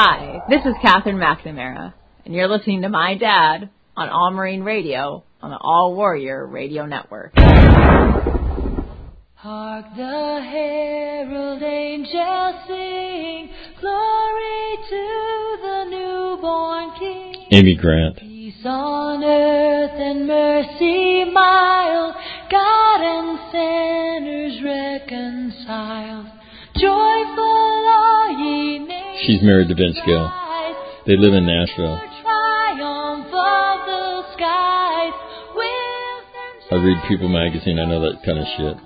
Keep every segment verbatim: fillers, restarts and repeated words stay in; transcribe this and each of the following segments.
Hi, this is Catherine McNamara, and you're listening to My Dad on All Marine Radio on the All Warrior Radio Network. Hark the herald angels sing, glory to the newborn King. Amy Grant. Peace on earth and mercy mild, God and sinners reconciled. Joyful are ye nations. She's married to Vince Gill. They live in Nashville. Triumph of the skies. I read People magazine. I know that kind of shit.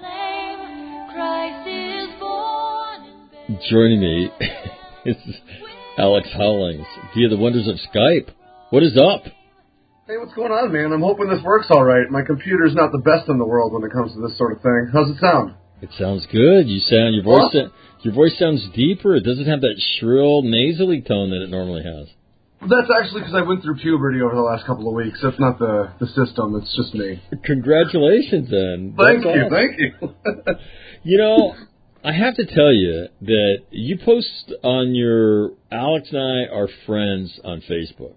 Joining me is Alex Hollings via the wonders of Skype. What is up? Hey, what's going on, man? I'm hoping this works all right. My computer's not the best in the world when it comes to this sort of thing. How's it sound? It sounds good. You sound your voice. Huh? Your voice sounds deeper. It doesn't have that shrill, nasally tone that it normally has. That's actually because I went through puberty over the last couple of weeks. That's not the, the system. It's just me. Congratulations, then. Thank That's you. awesome. Thank you. You know, I have to tell you that you post on your Alex and I are friends on Facebook,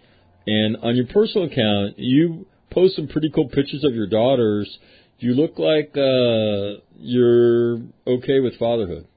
and on your personal account, you post some pretty cool pictures of your daughters. You look like uh, you're okay with fatherhood.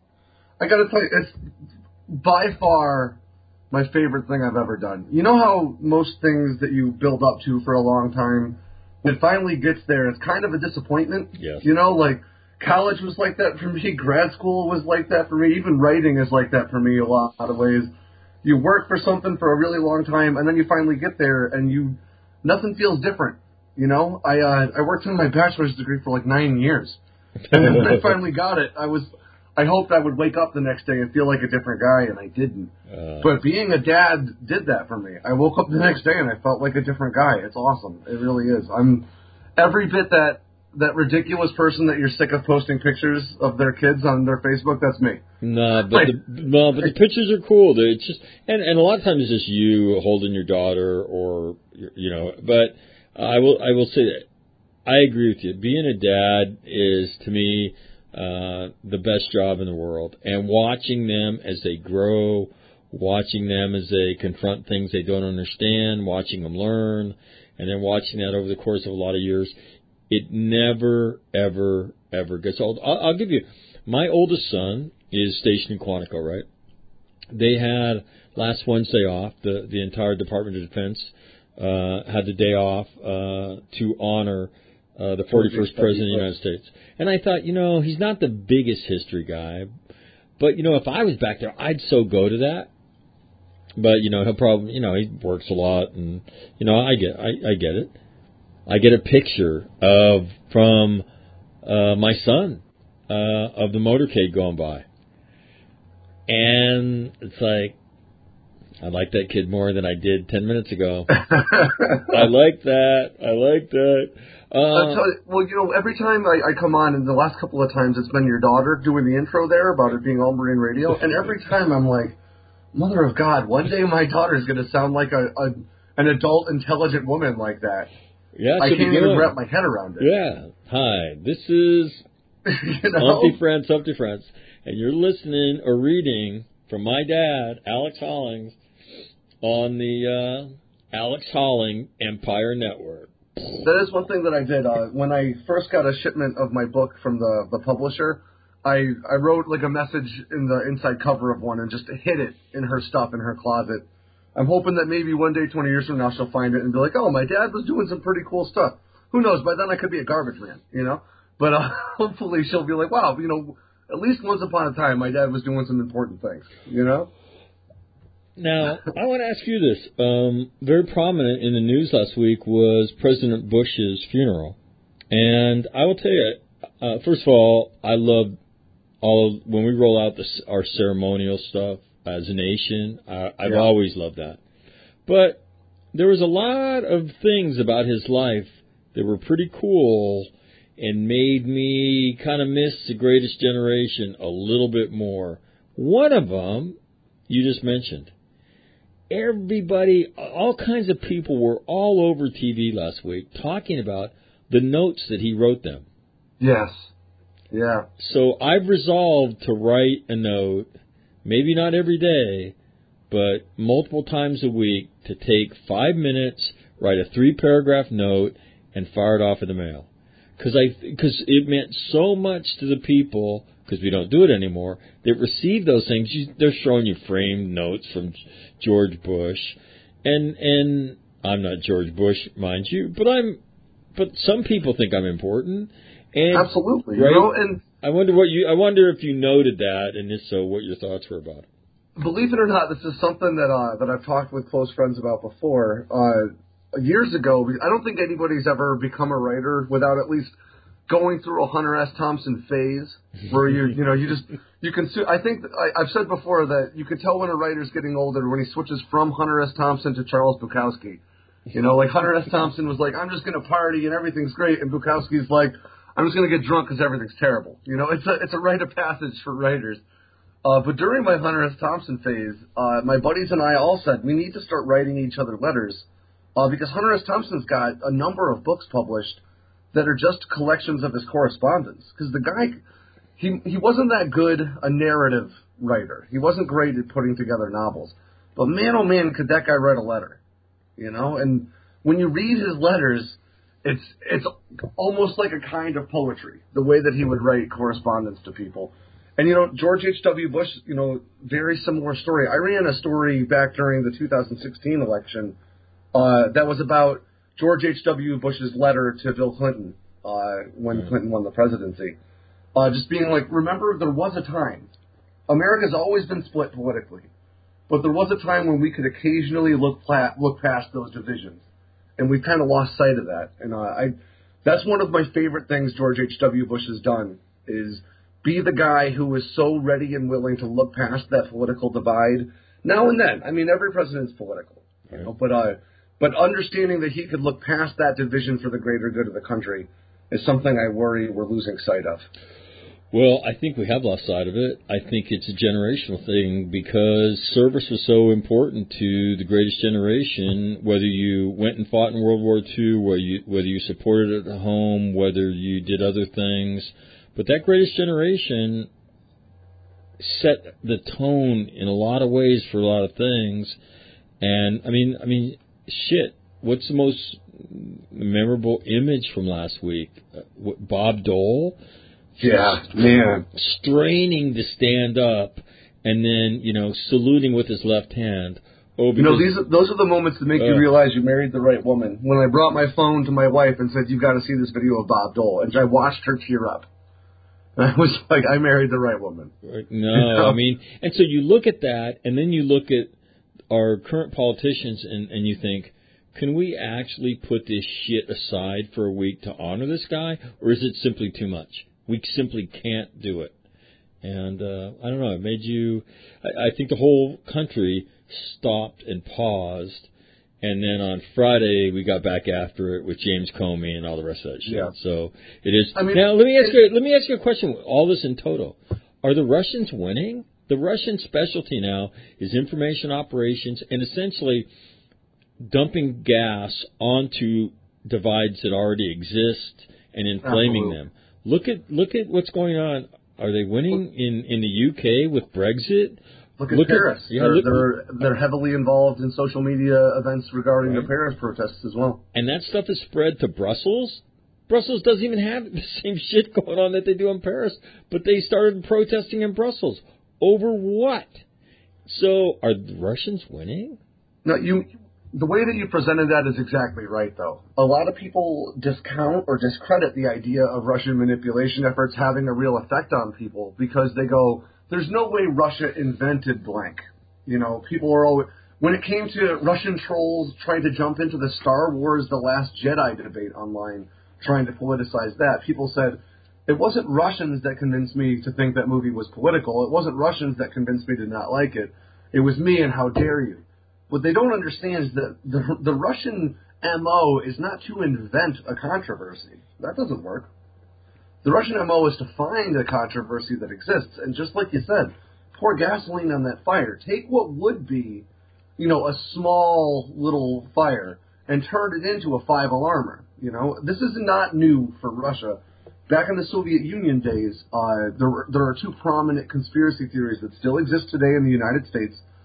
I got to tell you, it's by far my favorite thing I've ever done. You know how most things that you build up to for a long time, when it finally gets there, it's kind of a disappointment. Yes. You know, like college was like that for me. Grad school was like that for me. Even writing is like that for me a lot of ways. You work for something for a really long time, and then you finally get there, and you nothing feels different. You know, I uh, I worked on my bachelor's degree for like nine years, and when I finally got it, I was I hoped I would wake up the next day and feel like a different guy, and I didn't. Uh, but being a dad did that for me. I woke up the next day and I felt like a different guy. It's awesome. It really is. I'm every bit that that ridiculous person that you're sick of posting pictures of their kids on their Facebook. That's me. No, but the, no, but the pictures are cool. It's just and, and a lot of times it's just you holding your daughter, or you know. But I will I will say that I agree with you. Being a dad is to me uh, the best job in the world, and watching them as they grow, watching them as they confront things they don't understand, watching them learn, and then watching that over the course of a lot of years. It never, ever, ever gets old. I'll, I'll give you, my oldest son is stationed in Quantico, right? They had last Wednesday off, the, the entire Department of Defense uh, had the day off uh, to honor uh, the forty-first President of the United States. And I thought, you know, he's not the biggest history guy, but, you know, if I was back there, I'd so go to that. But, you know, he'll probably, you know, he works a lot, and, you know, I get, I, I get it. I get a picture of from uh, my son uh, of the motorcade going by, and it's like I like that kid more than I did ten minutes ago. I like that. I like that. Uh, I'll tell you, well, you know, every time I, I come on, and the last couple of times it's been your daughter doing the intro there about it being All Marine Radio, and every time I'm like, Mother of God, one day my daughter's going to sound like a, a an adult, intelligent woman like that. Yeah, I can't even wrap my head around it. Yeah. Hi, this is you know? Humpty Friends, Humpty Friends, and you're listening or reading from my dad, Alex Hollings, on the uh, Alex Holling Empire Network. That is one thing that I did. Uh, when I first got a shipment of my book from the, the publisher, I, I wrote like a message in the inside cover of one and just hid it in her stuff in her closet. I'm hoping that maybe one day, twenty years from now, she'll find it and be like, oh, my dad was doing some pretty cool stuff. Who knows? By then I could be a garbage man, you know? But uh, hopefully she'll be like, wow, you know, at least once upon a time my dad was doing some important things, you know? Now, I want to ask you this. Um, very prominent in the news last week was President Bush's funeral. And I will tell you, uh, first of all, I love all of, when we roll out this, our ceremonial stuff as a nation. I, I've yeah. always loved that. But there was a lot of things about his life that were pretty cool and made me kind of miss the Greatest Generation a little bit more. One of them you just mentioned. Everybody, all kinds of people were all over T V last week talking about the notes that he wrote them. Yes. Yeah. So I've resolved to write a note, maybe not every day, but multiple times a week to take five minutes, write a three-paragraph note, and fire it off in the mail. Because I, because it meant so much to the people, because we don't do it anymore, that receive those things. You, they're showing you framed notes from George Bush. And and I'm not George Bush, mind you, but I'm, but some people think I'm important. And, absolutely. Right? You know, and I wonder what you, I wonder if you noted that, and if so, what your thoughts were about it. Believe it or not, this is something that uh, that I've talked with close friends about before. Uh, years ago, I don't think anybody's ever become a writer without at least going through a Hunter S. Thompson phase, where you you know you just you can. I think that I, I've said before that you could tell when a writer's getting older when he switches from Hunter S. Thompson to Charles Bukowski. You know, like Hunter S. Thompson was like, I'm just going to party and everything's great, and Bukowski's like, I'm just going to get drunk because everything's terrible. You know, it's a it's a rite of passage for writers. Uh, but during my Hunter S. Thompson phase, uh, my buddies and I all said we need to start writing each other letters uh, because Hunter S. Thompson's got a number of books published that are just collections of his correspondence. Because the guy, he he wasn't that good a narrative writer. He wasn't great at putting together novels. But man, oh man, could that guy write a letter. You know, and when you read his letters, it's it's almost like a kind of poetry, the way that he would write correspondence to people. And, you know, George H W. Bush, you know, very similar story. I ran a story back during the two thousand sixteen election uh, that was about George H W. Bush's letter to Bill Clinton uh, when mm-hmm. Clinton won the presidency. Uh, just being like, remember, there was a time. America's always been split politically. But there was a time when we could occasionally look pla- look past those divisions. And we've kind of lost sight of that. And uh, I that's one of my favorite things George H W. Bush has done is be the guy who is so ready and willing to look past that political divide now and then. I mean, every president's political, you know, but uh, but understanding that he could look past that division for the greater good of the country is something I worry we're losing sight of. Well, I think we have lost sight of it. I think it's a generational thing because service was so important to the greatest generation, whether you went and fought in World War Two, whether you, whether you supported it at home, whether you did other things. But that greatest generation set the tone in a lot of ways for a lot of things. And, I mean, I mean, shit, what's the most memorable image from last week? Uh, what, Bob Dole? Yeah, man. Straining to stand up and then, you know, saluting with his left hand. Oh, you know, these are, those are the moments that make uh, you realize you married the right woman. When I brought my phone to my wife and said, you've got to see this video of Bob Dole, and I watched her tear up. I was like, I married the right woman. No, I mean, and so you look at that, and then you look at our current politicians, and, and you think, can we actually put this shit aside for a week to honor this guy, or is it simply too much? We simply can't do it. And uh, I don't know, it made you, I, I think the whole country stopped and paused. And then on Friday, we got back after it with James Comey and all the rest of that shit. Yeah. So it is. I mean, now, let me ask you. Let me ask you a question. All this in total, are the Russians winning? The Russian specialty now is information operations and essentially dumping gas onto divides that already exist and inflaming Absolutely. them. Look at look at what's going on. Are they winning in, in the U K with Brexit? Look at look Paris. At, yeah, they're, look, they're they're heavily involved in social media events regarding right. the Paris protests as well. And that stuff is spread to Brussels. Brussels doesn't even have the same shit going on that they do in Paris, but they started protesting in Brussels. Over what? So are the Russians winning? No, you. The way that you presented that is exactly right, though. A lot of people discount or discredit the idea of Russian manipulation efforts having a real effect on people because they go, there's no way Russia invented blank. You know, people are always... When it came to Russian trolls trying to jump into the Star Wars The Last Jedi debate online, trying to politicize that, people said, it wasn't Russians that convinced me to think that movie was political. It wasn't Russians that convinced me to not like it. It was me, and how dare you. What they don't understand is that the, the Russian M O is not to invent a controversy. That doesn't work. The Russian M O is to find a controversy that exists, and just like you said, pour gasoline on that fire. Take what would be, you know, a small little fire and turn it into a five-alarmer. You know, this is not new for Russia. Back in the Soviet Union days, uh, there were, there are two prominent conspiracy theories that still exist today in the United States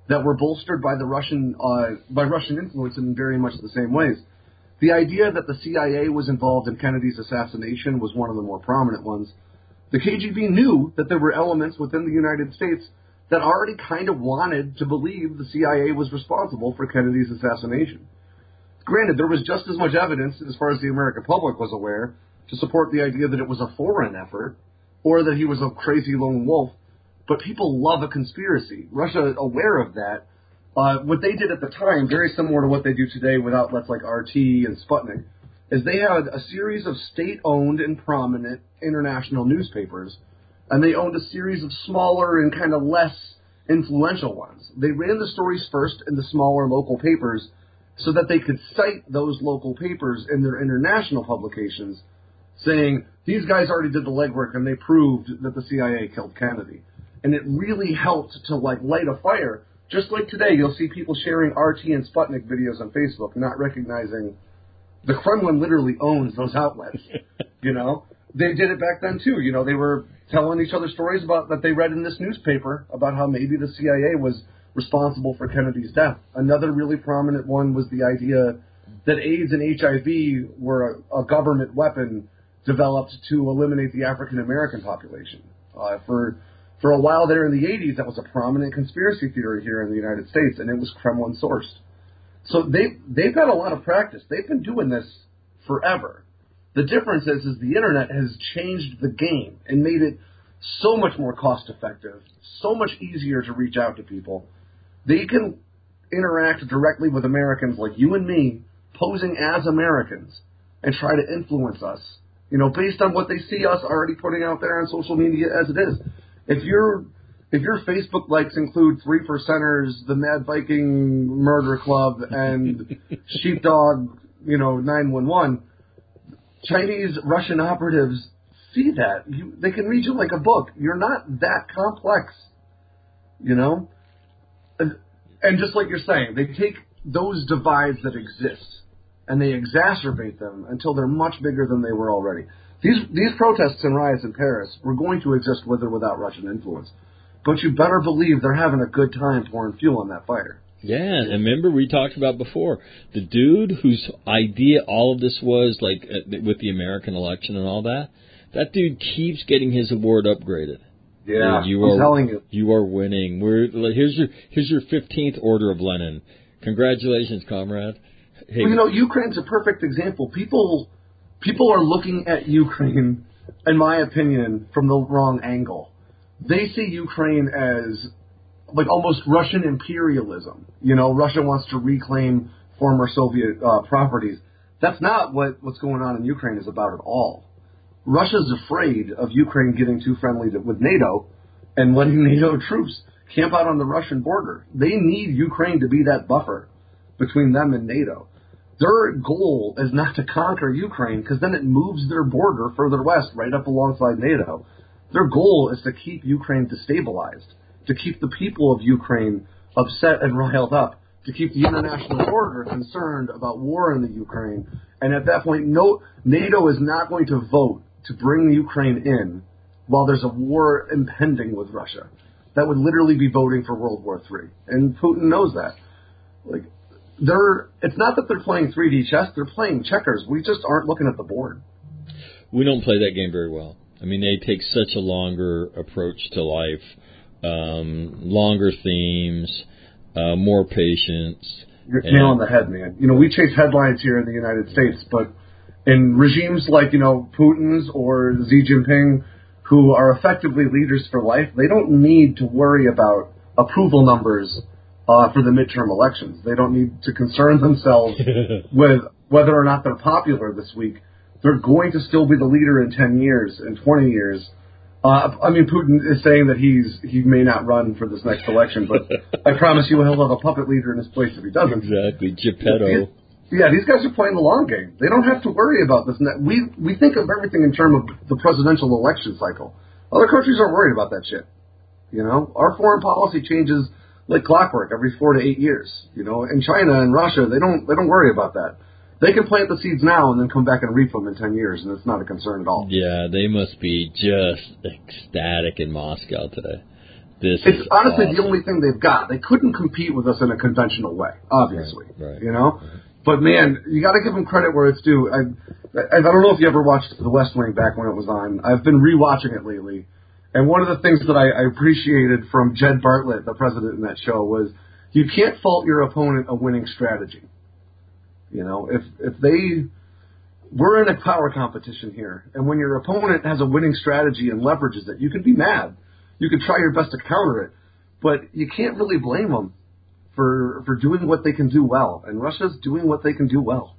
that were bolstered by the Russian uh, by Russian influence in very much the same ways. The idea that the C I A was involved in Kennedy's assassination was one of the more prominent ones. The K G B knew that there were elements within the United States that already kind of wanted to believe the C I A was responsible for Kennedy's assassination. Granted, there was just as much evidence, as far as the American public was aware, to support the idea that it was a foreign effort or that he was a crazy lone wolf. But people love a conspiracy. Russia, aware of that, uh, what they did at the time, very similar to what they do today with outlets like R T and Sputnik, is they had a series of state-owned and prominent international newspapers, and they owned a series of smaller and kind of less influential ones. They ran the stories first in the smaller local papers so that they could cite those local papers in their international publications, saying, these guys already did the legwork and they proved that the C I A killed Kennedy. And it really helped to, like, light a fire. Just like today, you'll see people sharing R T and Sputnik videos on Facebook, not recognizing the Kremlin literally owns those outlets. You know, they did it back then too. You know, they were telling each other stories about that they read in this newspaper about how maybe the C I A was responsible for Kennedy's death. Another really prominent one was the idea that AIDS and H I V were a, a government weapon developed to eliminate the African American population. Uh, for For a while there in the eighties, that was a prominent conspiracy theory here in the United States, and it was Kremlin sourced. So they, they've got a lot of practice. They've been doing this forever. The difference is, is the Internet has changed the game and made it so much more cost-effective, so much easier to reach out to people. They can interact directly with Americans like you and me, posing as Americans, and try to influence us, you know, based on what they see us already putting out there on social media as it is. If your if your Facebook likes include Three Percenters, the Mad Viking Murder Club, and Sheepdog, you know, nine one one, Chinese Russian operatives see that. You, they can read you like a book. You're not that complex, you know? And, and just like you're saying, they take those divides that exist and they exacerbate them until they're much bigger than they were already. These these protests and riots in Paris were going to exist with or without Russian influence. But you better believe they're having a good time pouring fuel on that fire. Yeah, and remember we talked about before, the dude whose idea all of this was, like with the American election and all that, that dude keeps getting his award upgraded. Yeah, dude, you I'm are, telling you. You are winning. We're here's your here's your fifteenth Order of Lenin. Congratulations, comrade. Hey, well, you know, Ukraine's a perfect example. People people are looking at Ukraine, in my opinion, from the wrong angle. They see Ukraine as like almost Russian imperialism. You know, Russia wants to reclaim former Soviet uh, properties. That's not what what's going on in Ukraine is about at all. Russia's afraid of Ukraine getting too friendly to, with NATO and letting NATO troops camp out on the Russian border. They need Ukraine to be that buffer between them and NATO. Their goal is not to conquer Ukraine because then it moves their border further west right up alongside NATO. Their goal is to keep Ukraine destabilized, to keep the people of Ukraine upset and riled up, to keep the international order concerned about war in the Ukraine. And at that point, no, NATO is not going to vote to bring Ukraine in while there's a war impending with Russia. That would literally be voting for World War Three. And Putin knows that. Like, they're, it's not that they're playing three D chess, they're playing checkers. We just aren't looking at the board. We don't play that game very well. I mean, they take such a longer approach to life, um, longer themes, uh, more patience. You're nailing the head, man. You know, we chase headlines here in the United States, but in regimes like, you know, Putin's or Xi Jinping, who are effectively leaders for life, they don't need to worry about approval numbers uh, for the midterm elections. They don't need to concern themselves with whether or not they're popular this week. They're going to still be the leader in ten years, in twenty years. Uh, I mean, Putin is saying that he's he may not run for this next election, but I promise you he'll have a puppet leader in his place if he doesn't. Exactly, Geppetto. Yeah, these guys are playing the long game. They don't have to worry about this. We we think of everything in terms of the presidential election cycle. Other countries aren't worried about that shit. You know, our foreign policy changes like clockwork every four to eight years. You know, in China and Russia, they don't they don't worry about that. They can plant the seeds now and then come back and reap them in ten years, and it's not a concern at all. Yeah, they must be just ecstatic in Moscow today. This it's is honestly awesome. the only thing they've got. They couldn't compete with us in a conventional way, obviously. Right, right. You know? But, man, you got to give them credit where it's due. I, I, I don't know if you ever watched The West Wing back when it was on. I've been rewatching it lately. And one of the things that I, I appreciated from Jed Bartlett, the president in that show, was you can't fault your opponent a winning strategy. You know, if if they we're in a power competition here, and when your opponent has a winning strategy and leverages it, you can be mad. You can try your best to counter it, but you can't really blame them for for doing what they can do well. And Russia's doing what they can do well.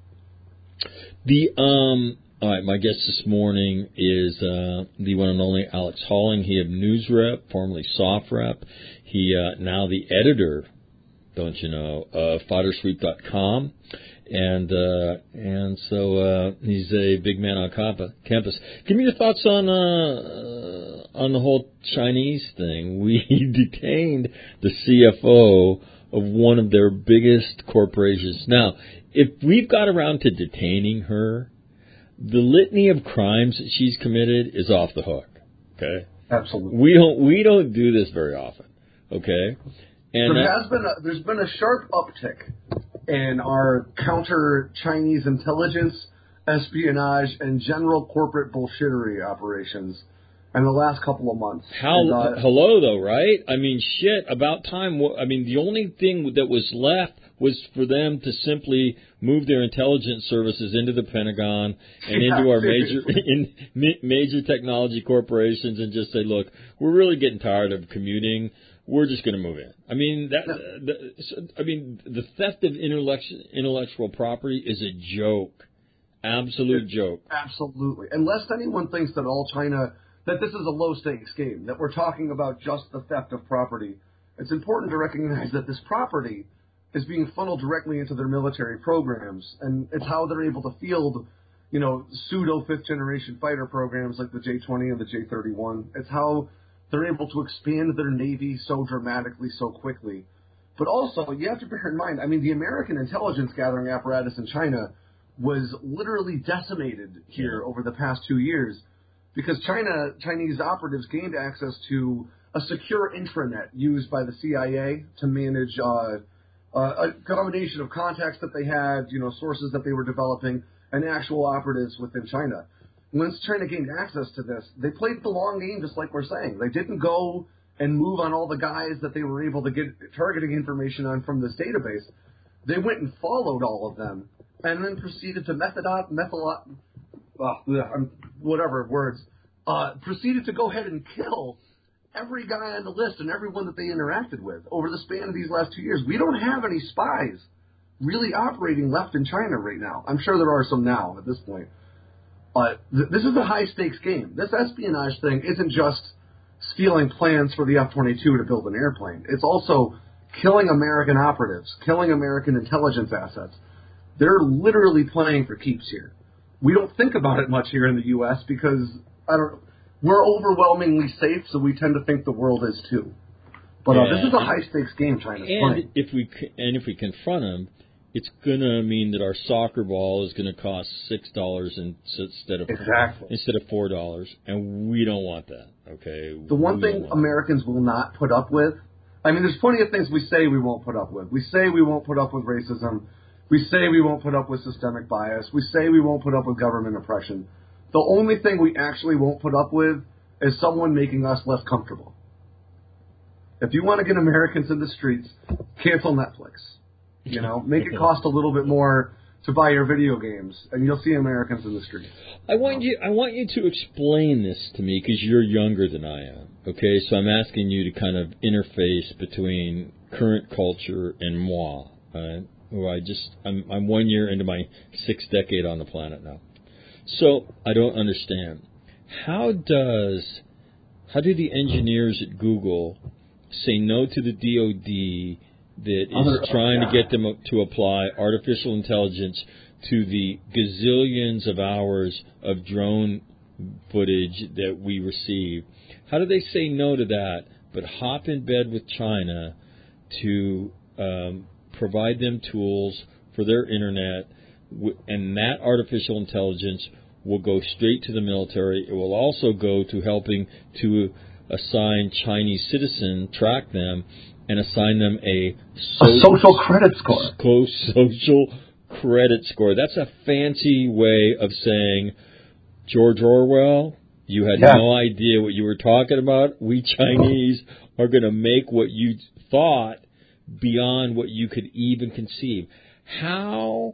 The um. All right, my guest this morning is uh, the one and only Alex Halling. He of NewsRep, formerly SoftRep. He uh, now the editor, don't you know, of Fodder Sweep dot com. And uh, and so uh, he's a big man on campus. Give me your thoughts on uh, on the whole Chinese thing. We detained the C F O of one of their biggest corporations. Now, if we've got around to detaining her, the litany of crimes that she's committed is off the hook. Okay, absolutely. We don't we don't do this very often. Okay, and there has been a, there's been a sharp uptick in our counter Chinese intelligence, espionage, and general corporate bullshittery operations in the last couple of months. How and, uh, hello though, right? I mean, shit. About time. I mean, the only thing that was left was for them to simply move their intelligence services into the Pentagon and yeah, into our seriously. major in, major technology corporations and just say, look, we're really getting tired of commuting. We're just going to move in. I mean, that. No. The, I mean, the theft of intellectual intellectual property is a joke, absolute it's, joke. Absolutely. Unless anyone thinks that all China, that this is a low stakes game, that we're talking about just the theft of property. It's important to recognize that this property is being funneled directly into their military programs, and it's how they're able to field, you know, pseudo fifth generation fighter programs like the J twenty and the J thirty-one. It's how they're able to expand their Navy so dramatically, so quickly. But also, you have to bear in mind, I mean, the American intelligence gathering apparatus in China was literally decimated here over the past two years because China, Chinese operatives gained access to a secure intranet used by the C I A to manage uh, uh, a combination of contacts that they had, you know, sources that they were developing, and actual operatives within China. Once China gained access to this, they played the long game, just like we're saying. They didn't go and move on all the guys that they were able to get targeting information on from this database. They went and followed all of them, and then proceeded to method methodot, uh, whatever words, uh, proceeded to go ahead and kill every guy on the list and everyone that they interacted with over the span of these last two years. We don't have any spies really operating left in China right now. I'm sure there are some now at this point. But th- this is a high-stakes game. This espionage thing isn't just stealing plans for the F twenty-two to build an airplane. It's also killing American operatives, killing American intelligence assets. They're literally playing for keeps here. We don't think about it much here in the U S because I don't. We're overwhelmingly safe, so we tend to think the world is too. But uh, yeah, this is a high-stakes game China's and playing. If we, and if we confront them, it's going to mean that our soccer ball is going to cost six dollars instead of exactly. instead of four dollars, and we don't want that. Okay. The one we thing Americans will not put up with. I mean, there's plenty of things we say we won't put up with. We say we won't put up with racism. We say we won't put up with systemic bias. We say we won't put up with government oppression. The only thing we actually won't put up with is someone making us less comfortable. If you want to get Americans in the streets, cancel Netflix. You know, make it cost a little bit more to buy your video games, and you'll see Americans in the streets. I want you. I want you to explain this to me because you're younger than I am. Okay, so I'm asking you to kind of interface between current culture and moi. Right? Who I just I'm I'm one year into my sixth decade on the planet now. So I don't understand. How does how do the engineers at Google say no to the D O D that is Other, trying yeah. to get them to apply artificial intelligence to the gazillions of hours of drone footage that we receive? How do they say no to that, but hop in bed with China to um, provide them tools for their internet, and that artificial intelligence will go straight to the military. It will also go to helping to assign Chinese citizen, track them, and assign them a, so- a social credit score. So- social credit score. That's a fancy way of saying, George Orwell, you had yeah. no idea what you were talking about. We Chinese are going to make what you thought beyond what you could even conceive. How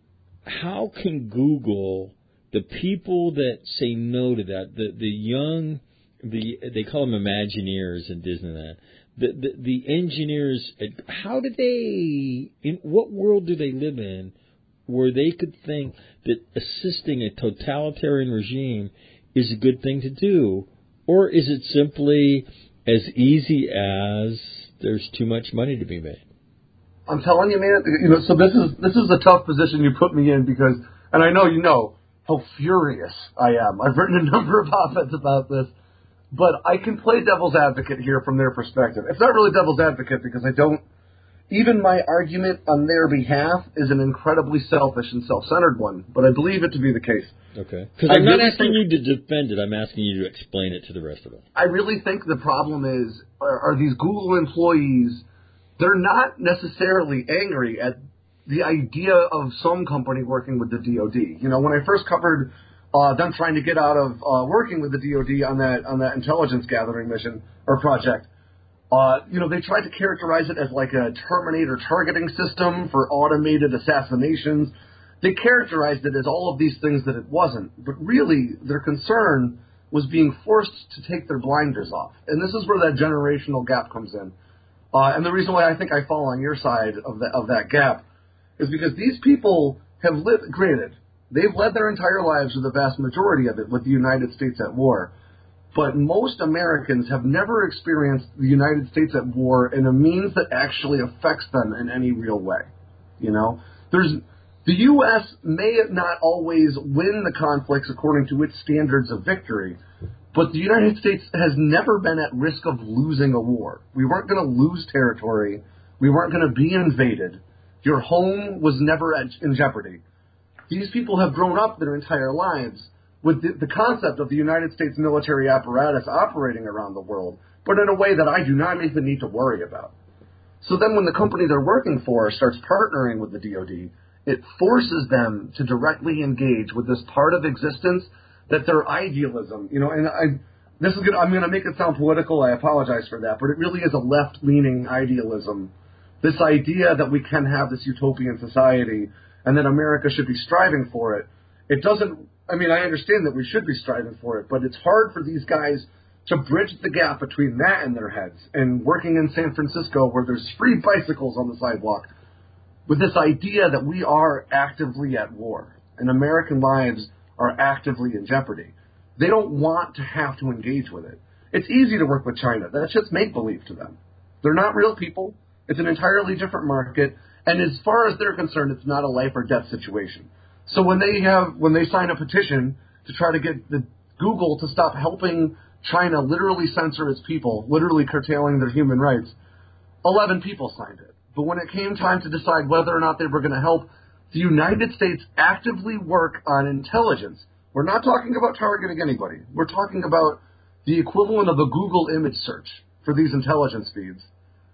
how can Google, the people that say no to that, the the young, the they call them Imagineers in Disneyland, the the, the engineers, how do they, in what world do they live in where they could think that assisting a totalitarian regime is a good thing to do? Or is it simply as easy as there's too much money to be made? I'm telling you, man, you know, so this is this is a tough position you put me in because, and I know you know how furious I am. I've written a number of op-eds about this, but I can play devil's advocate here from their perspective. It's not really devil's advocate because I don't, even my argument on their behalf is an incredibly selfish and self-centered one, but I believe it to be the case. Okay. Because I'm not really asking you to defend it. I'm asking you to explain it to the rest of us. I really think the problem is, are, are these Google employees, they're not necessarily angry at the idea of some company working with the D O D. You know, when I first covered uh, them trying to get out of uh, working with the D O D on that on that intelligence gathering mission or project, uh, you know, they tried to characterize it as like a Terminator targeting system for automated assassinations. They characterized it as all of these things that it wasn't. But really, their concern was being forced to take their blinders off. And this is where that generational gap comes in. Uh, and the reason why I think I fall on your side of that of that gap is because these people have lived, granted, they've led their entire lives, or the vast majority of it, with the United States at war. But most Americans have never experienced the United States at war in a means that actually affects them in any real way. You know, there's the U S may not always win the conflicts according to its standards of victory, but the United States has never been at risk of losing a war. We weren't going to lose territory. We weren't going to be invaded. Your home was never at, in jeopardy. These people have grown up their entire lives with the, the concept of the United States military apparatus operating around the world, but in a way that I do not even need to worry about. So then when the company they're working for starts partnering with the D O D, it forces them to directly engage with this part of existence that their idealism, you know, and I, this is good. I'm going to make it sound political. I apologize for that, but it really is a left-leaning idealism. This idea that we can have this utopian society and that America should be striving for it. It doesn't, I mean, I understand that we should be striving for it, but it's hard for these guys to bridge the gap between that and their heads and working in San Francisco where there's free bicycles on the sidewalk with this idea that we are actively at war and American lives are actively in jeopardy. They don't want to have to engage with it. It's easy to work with China. That's just make-believe to them. They're not real people. It's an entirely different market. And as far as they're concerned, it's not a life or death situation. So when they have, when they sign a petition to try to get the Google to stop helping China literally censor its people, literally curtailing their human rights, eleven people signed it. But when it came time to decide whether or not they were going to help the United States actively work on intelligence, we're not talking about targeting anybody. We're talking about the equivalent of a Google image search for these intelligence feeds.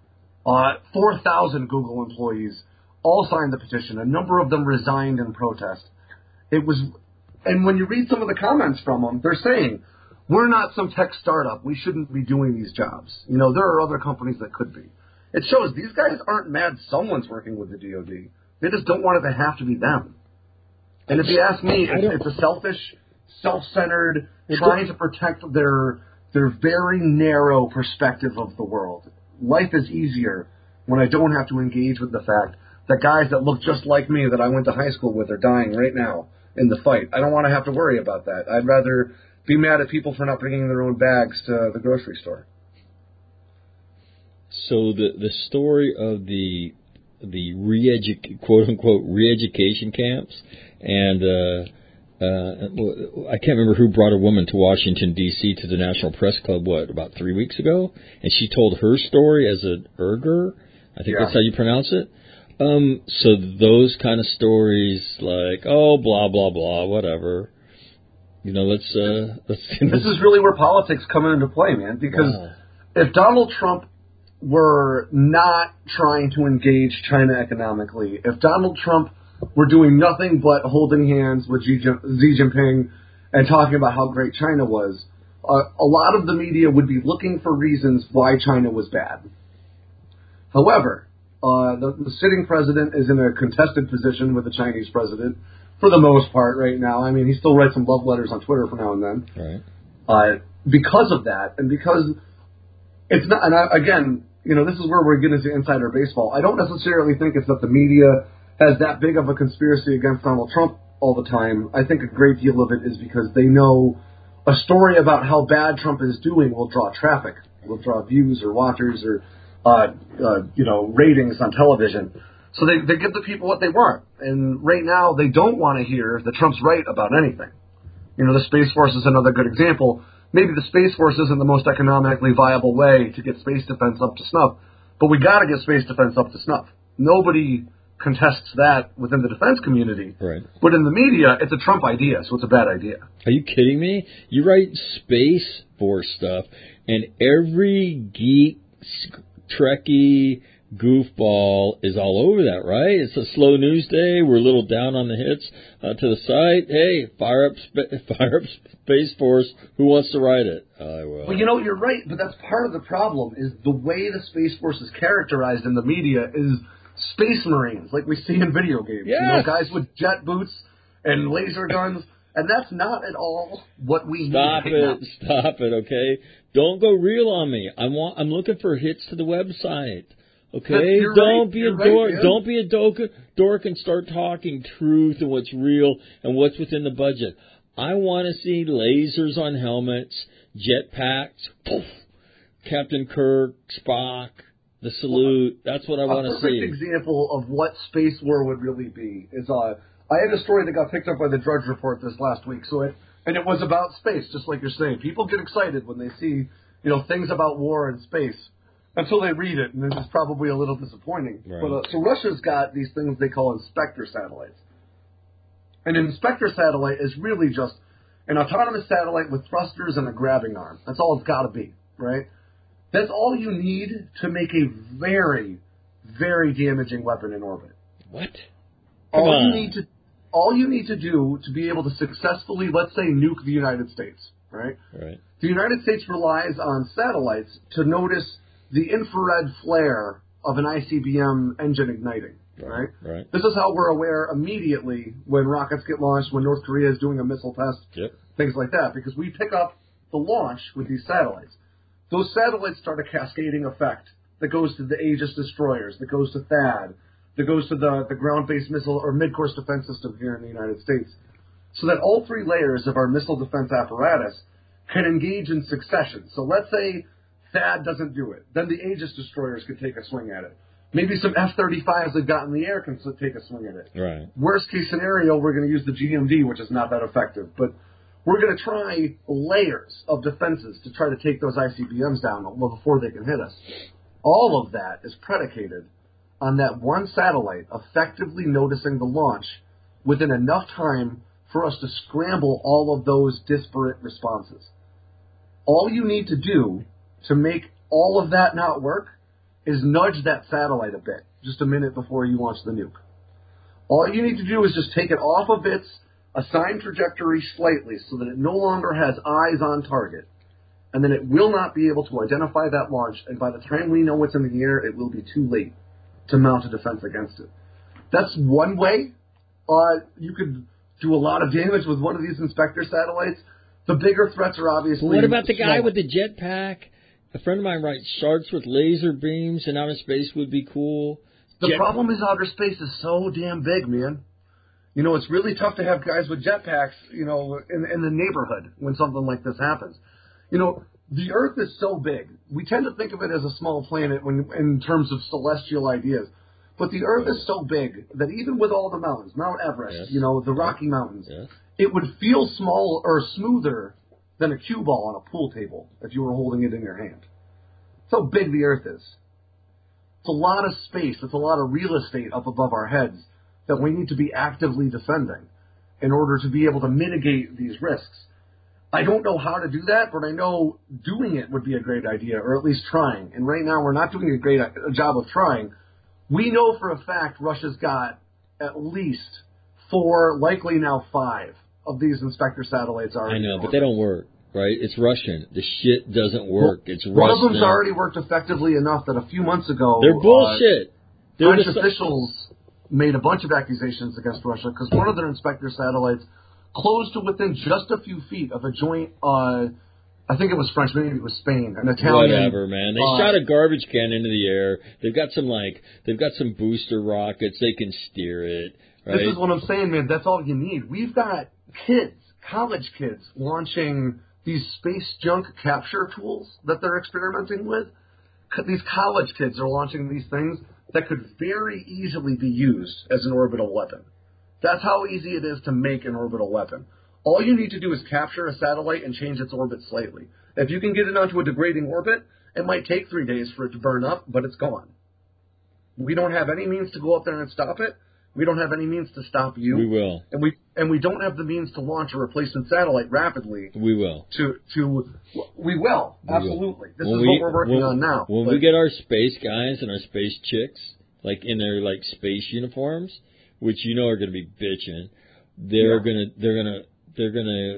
Uh, four thousand Google employees all signed the petition. A number of them resigned in protest. It was, and when you read some of the comments from them, they're saying, we're not some tech startup. We shouldn't be doing these jobs. You know, there are other companies that could be. It shows these guys aren't mad someone's working with the D O D. They just don't want it to have to be them. And if you ask me, it's, it's a selfish, self-centered, trying to protect their their very narrow perspective of the world. Life is easier when I don't have to engage with the fact that guys that look just like me that I went to high school with are dying right now in the fight. I don't want to have to worry about that. I'd rather be mad at people for not bringing their own bags to the grocery store. So the the story of the the re-edu- quote unquote re-education camps, and uh, uh, I can't remember who brought a woman to Washington D C to the National Press Club. What, about three weeks ago, and she told her story as an Uyghur. I think yeah. that's how you pronounce it. Um, so those kind of stories, like oh blah blah blah whatever. You know, let's uh, let's. This is really where politics come into play, man. Because Wow. if Donald Trump were not trying to engage China economically, if Donald Trump were doing nothing but holding hands with Xi Jinping and talking about how great China was, uh, a lot of the media would be looking for reasons why China was bad. However, uh, the, the sitting president is in a contested position with the Chinese president for the most part right now. I mean, he still writes some love letters on Twitter from now and then. Right. Uh, because of that, and because it's not, and I, again, you know, this is where we're getting into insider baseball. I don't necessarily think it's that the media has that big of a conspiracy against Donald Trump all the time. I think a great deal of it is because they know a story about how bad Trump is doing will draw traffic, will draw views or watchers or, uh, uh, you know, ratings on television. So they, they give the people what they want. And right now they don't want to hear that Trump's right about anything. You know, the Space Force is another good example. Maybe the Space Force isn't the most economically viable way to get space defense up to snuff, but we got to get space defense up to snuff. Nobody contests that within the defense community. Right. But in the media, it's a Trump idea, so it's a bad idea. Are you kidding me? You write Space Force stuff, and every geek, Trekkie, goofball is all over that, right? It's a slow news day. We're a little down on the hits uh, to the site. Hey, fire up, sp- fire up Space Force. Who wants to write it? Uh, well, well, you know, you're right, but that's part of the problem is the way the Space Force is characterized in the media is Space Marines, like we see in video games. Yes. You know, guys with jet boots and laser guns, and that's not at all what we Stop need. Stop it! right Stop it! Okay, don't go real on me. I want. I'm looking for hits to the website. Okay, You're don't right. be You're a right, dork. man. Don't be a dork, dork and start talking truth and what's real and what's within the budget. I want to see lasers on helmets, jetpacks, poof, Captain Kirk, Spock, the salute. That's what I want to A perfect see. example of what space war would really be is uh, I had a story that got picked up by the Drudge Report this last week. So it and it was about space, just like you're saying. People get excited when they see you know things about war and space. Until they read it, and then it's probably a little disappointing. Right. But uh, so Russia's got these things they call inspector satellites. And an inspector satellite is really just an autonomous satellite with thrusters and a grabbing arm. That's all it's got to be, right? That's all you need to make a very, very damaging weapon in orbit. What? Come all on. you need to all you need to do to be able to successfully, let's say, nuke the United States, right? Right. The United States relies on satellites to notice the infrared flare of an I C B M engine igniting, right? Right. This is how we're aware immediately when rockets get launched, when North Korea is doing a missile test, Yep. things like that, because we pick up the launch with these satellites. Those satellites start a cascading effect that goes to the Aegis destroyers, that goes to THAAD, that goes to the, the ground-based missile or mid-course defense system here in the United States, so that all three layers of our missile defense apparatus can engage in succession. So let's say THAAD doesn't do it. Then the Aegis destroyers could take a swing at it. Maybe some F thirty-fives that got in the air can take a swing at it. Right. Worst case scenario, we're going to use the G M D, which is not that effective. But we're going to try layers of defenses to try to take those I C B Ms down before they can hit us. All of that is predicated on that one satellite effectively noticing the launch within enough time for us to scramble all of those disparate responses. All you need to do to make all of that not work is nudge that satellite a bit, just a minute before you launch the nuke. All you need to do is just take it off of its assigned trajectory slightly so that it no longer has eyes on target, and then it will not be able to identify that launch, and by the time we know it's in the air, it will be too late to mount a defense against it. That's one way. Uh, you could do a lot of damage with one of these inspector satellites. The bigger threats are obviously... But what about the guy smaller. with the jetpack? A friend of mine writes sharks with laser beams in outer space would be cool. The Jet- problem is outer space is so damn big, man. You know, it's really tough to have guys with jetpacks, you know, in, in the neighborhood when something like this happens. You know, the Earth is so big. We tend to think of it as a small planet when, in terms of celestial ideas. But the Earth is so big that even with all the mountains, Mount Everest, Yes. you know, the Rocky Mountains, Yes. it would feel small or smoother than a cue ball on a pool table if you were holding it in your hand. That's how big the Earth is. It's a lot of space. It's a lot of real estate up above our heads that we need to be actively defending. in order to be able to mitigate these risks. I don't know how to do that, but I know doing it would be a great idea, or at least trying. And right now we're not doing a great a job of trying. We know for a fact Russia's got at least four, likely now five, of these inspector satellites already. I know, but they don't work, right? It's Russian. The shit doesn't work. Well, it's one Russian. One of them's already worked effectively enough that a few months ago... They're bullshit. Uh, They're French the, officials made a bunch of accusations against Russia because one of their inspector satellites close to within just a few feet of a joint, uh, I think it was French, maybe it was Spain, an Italian. Whatever, man. They uh, shot a garbage can into the air. They've got some, like, they've got some booster rockets. They can steer it, right? This is what I'm saying, man. That's all you need. We've got kids, college kids, launching these space junk capture tools that they're experimenting with. These college kids are launching these things that could very easily be used as an orbital weapon. That's how easy it is to make an orbital weapon. All you need to do is capture a satellite and change its orbit slightly. If you can get it onto a degrading orbit, it might take three days for it to burn up, but it's gone. We don't have any means to go up there and stop it. We don't have any means to stop you. We will. And we and we don't have the means to launch a replacement satellite rapidly. We will. To to we will. We Absolutely. will. This when is we, what we're working when, on now. When but, we get our space guys and our space chicks, like in their like space uniforms, which you know are going to be bitching, they're Yeah. gonna they're gonna they're gonna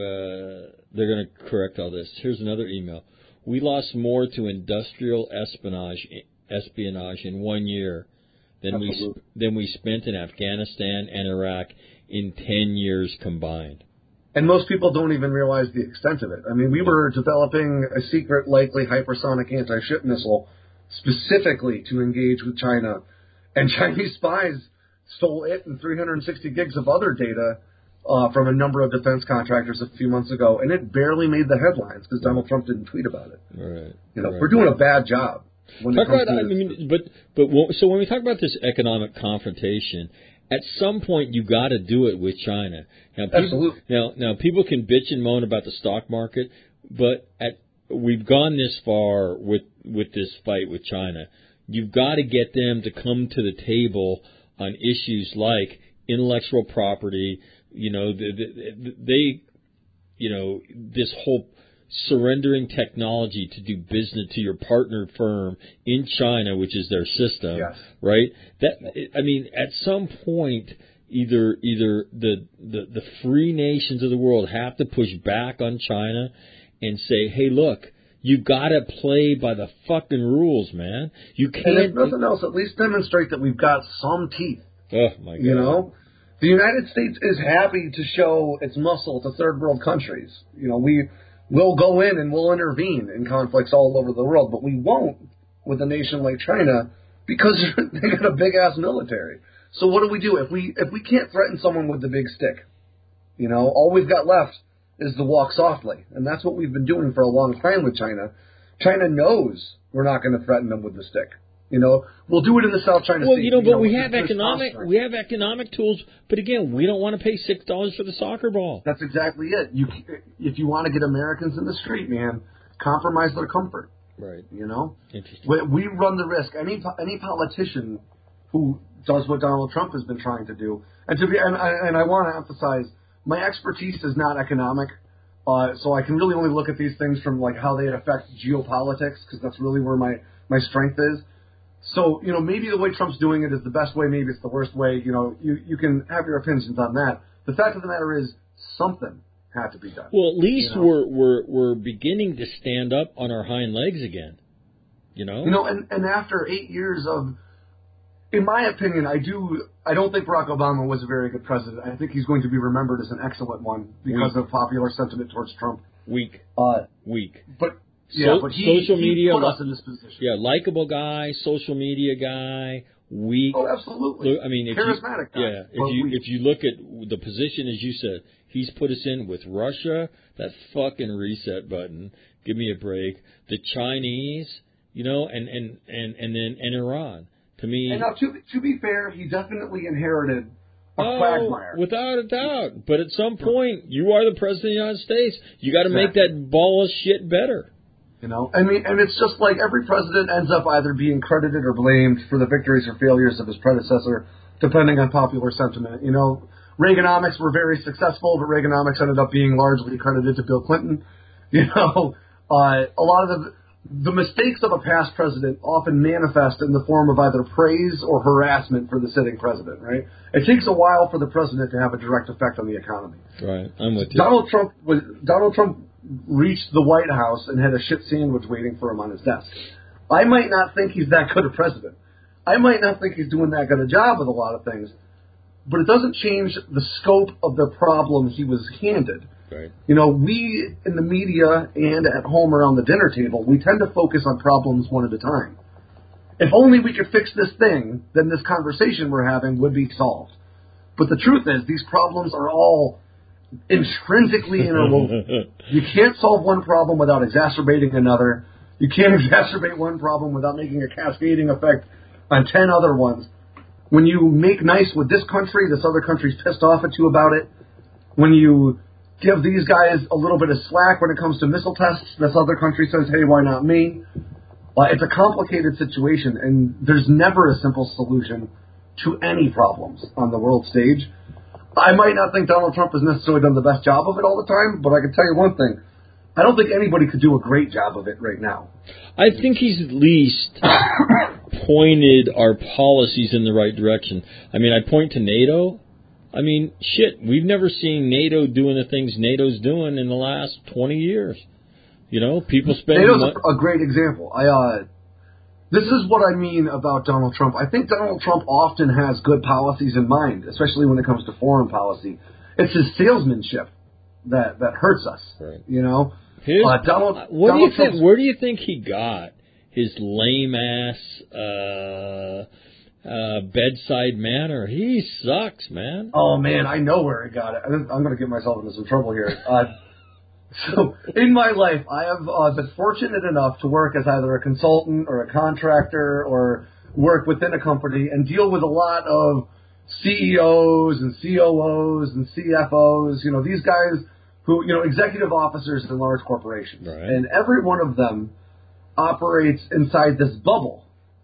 uh, they're gonna correct all this. Here's another email. We lost more to industrial espionage espionage in one year than Absolutely. we than we spent in Afghanistan and Iraq in ten years combined. And most people don't even realize the extent of it. I mean, we were developing a secret, likely hypersonic anti-ship missile specifically to engage with China, and Chinese spies stole it and three hundred sixty gigs of other data uh, from a number of defense contractors a few months ago, and it barely made the headlines because Donald Trump didn't tweet about it. Right. You know, right. we're doing a bad job. When Talk it comes about, to I mean, but but so when we talk about this economic confrontation, at some point you got to do it with China. Now, people, Absolutely. Now, now people can bitch and moan about the stock market, but at we've gone this far with with this fight with China. You've got to get them to come to the table on issues like intellectual property. You know, they, they you know, this whole surrendering technology to do business to your partner firm in China, which is their system, Yes. right? That I mean, at some point, either either the, the the free nations of the world have to push back on China and say, hey, look, you got to play by the fucking rules, man. You can't. And if nothing else, at least demonstrate that we've got some teeth. Oh my God! You know, the United States is happy to show its muscle to third world countries. You know, we will go in and we'll intervene in conflicts all over the world, but we won't with a nation like China because they got a big ass military. So what do we do if we if we can't threaten someone with the big stick? You know, all we've got left is to walk softly, and that's what we've been doing for a long time with China. China knows we're not going to threaten them with the stick. You know, we'll do it in the South China Well, Sea. you know, but know, we with have the economic phosphorus. we have economic tools. But again, we don't want to pay six dollars for the soccer ball. That's exactly it. You, if you want to get Americans in the street, man, compromise their comfort. Right. You know, Interesting. we, we run the risk. Any any politician who does what Donald Trump has been trying to do, and to be, and, I- and I want to emphasize, my expertise is not economic, uh, so I can really only look at these things from like how they affect geopolitics, because that's really where my my strength is. So, you know, maybe the way Trump's doing it is the best way, maybe it's the worst way. You know, you, you can have your opinions on that. The fact of the matter is, something had to be done. Well, at least you know? we're we're we're beginning to stand up on our hind legs again. You know. You know, and, and after eight years of, in my opinion, I do, I don't think Barack Obama was a very good president. I think he's going to be remembered as an excellent one because Weak. of popular sentiment towards Trump. Weak. Uh, Weak. but yeah, So- but he, social he media, put li- us in this position. Yeah, likable guy, social media guy, weak. Oh, absolutely. Look, I mean, if charismatic you, guy. yeah, but if you weak. if you look at the position as you said, he's put us in with Russia, that fucking reset button. Give me a break. The Chinese, you know, and and and and then and Iran. To me, And now, to, to be fair, he definitely inherited a oh, quagmire. without a doubt. But at some point, you are the president of the United States. You got to make Exactly. that ball of shit better. You know, I mean, and it's just like every president ends up either being credited or blamed for the victories or failures of his predecessor, depending on popular sentiment. You know, Reaganomics were very successful, but Reaganomics ended up being largely credited to Bill Clinton. You know, uh, a lot of the the mistakes of a past president often manifest in the form of either praise or harassment for the sitting president, right? It takes a while for the president to have a direct effect on the economy. Right, I'm with you. Donald Trump was Donald Trump reached the White House and had a shit sandwich waiting for him on his desk. I might not think he's that good a president. I might not think he's doing that good a job with a lot of things, but it doesn't change the scope of the problem he was handed. Right. You know, we in the media and at home around the dinner table, we tend to focus on problems one at a time. If only we could fix this thing, then this conversation we're having would be solved. But the truth is, these problems are all intrinsically interwoven. You can't solve one problem without exacerbating another. You can't exacerbate one problem without making a cascading effect on ten other ones. When you make nice with this country, this other country's pissed off at you about it. When you give these guys a little bit of slack when it comes to missile tests, this other country says, hey, why not me? Uh, it's a complicated situation, and there's never a simple solution to any problems on the world stage. I might not think Donald Trump has necessarily done the best job of it all the time, but I can tell you one thing. I don't think anybody could do a great job of it right now. I think he's at least pointed our policies in the right direction. I mean, I point to NATO. I mean, shit, we've never seen NATO doing the things NATO's doing in the last twenty years. You know, people spend... NATO's money. a, a great example. I, uh, this is what I mean about Donald Trump. I think Donald Trump often has good policies in mind, especially when it comes to foreign policy. It's his salesmanship that, that hurts us, right. You know? His, uh, Donald, what Donald do you think? Trump's, Where do you think he got his lame-ass... Uh, Uh, bedside manner? He sucks, man. Oh, man, I know where he got it. I'm going to get myself into some trouble here. Uh, so, in my life, I have uh, been fortunate enough to work as either a consultant or a contractor or work within a company and deal with a lot of C E Os and C O Os and C F Os, you know, these guys who, you know, executive officers in large corporations. Right. And every one of them operates inside this bubble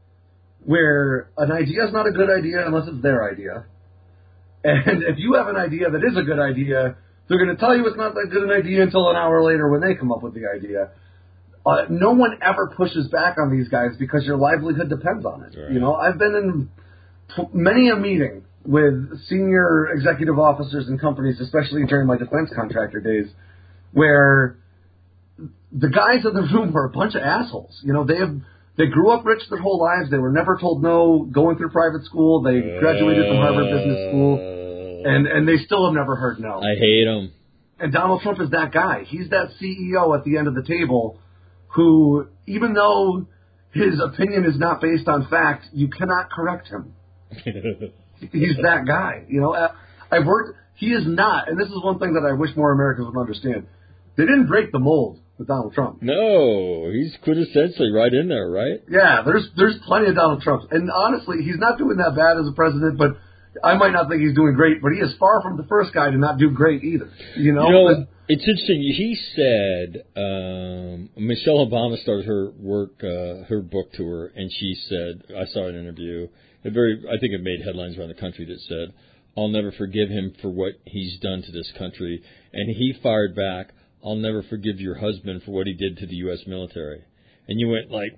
where an idea is not a good idea unless it's their idea. And if you have an idea that is a good idea, they're going to tell you it's not that good an idea until an hour later when they come up with the idea. Uh, no one ever pushes back on these guys because your livelihood depends on it. Right. You know, I've been in t- many a meeting with senior executive officers in companies, especially during my defense contractor days, where the guys in the room were a bunch of assholes. You know, they have... They grew up rich their whole lives. They were never told no going through private school. They graduated from Harvard Business School, and, and they still have never heard no. I hate him. And Donald Trump is that guy. He's that C E O at the end of the table who, even though his opinion is not based on fact, you cannot correct him. He's that guy. You know, I've worked... He is not, and this is one thing that I wish more Americans would understand. They didn't break the mold with Donald Trump. No, he's quintessentially right in there, right? Yeah, there's there's plenty of Donald Trumps. And honestly, he's not doing that bad as a president, but I might not think he's doing great, but he is far from the first guy to not do great either. You know? You know, but, it's interesting. He said, um, Michelle Obama started her work, uh, her book tour, and she said, I saw an interview, a very, I think it made headlines around the country that said, I'll never forgive him for what he's done to this country. And he fired back, I'll never forgive your husband for what he did to the U S military. And you went like,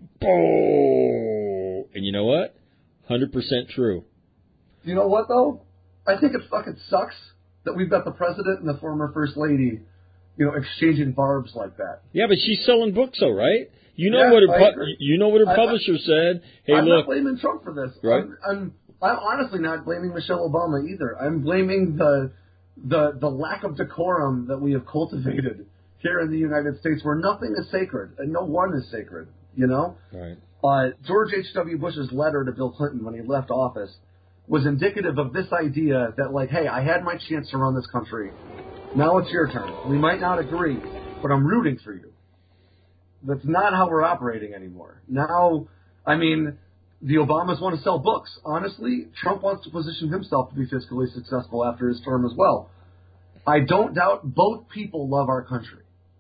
boom. And you know what? one hundred percent true. You know what, though? I think it fucking sucks that we've got the president and the former first lady, you know, exchanging barbs like that. Yeah, but she's selling books, though, right? You know Yeah, what her I pu- agree. you know what her I- publisher said. Hey, I'm look, not blaming Trump for this. Right. I'm, I'm I'm honestly not blaming Michelle Obama either. I'm blaming the the the lack of decorum that we have cultivated here in the United States, where nothing is sacred and no one is sacred. You know, right. uh, George H W. Bush's letter to Bill Clinton when he left office was indicative of this idea that, like, hey, I had my chance to run this country. Now it's your turn. We might not agree, but I'm rooting for you. That's not how we're operating anymore. Now, I mean, the Obamas want to sell books. Honestly, Trump wants to position himself to be fiscally successful after his term as well. I don't doubt both people love our country.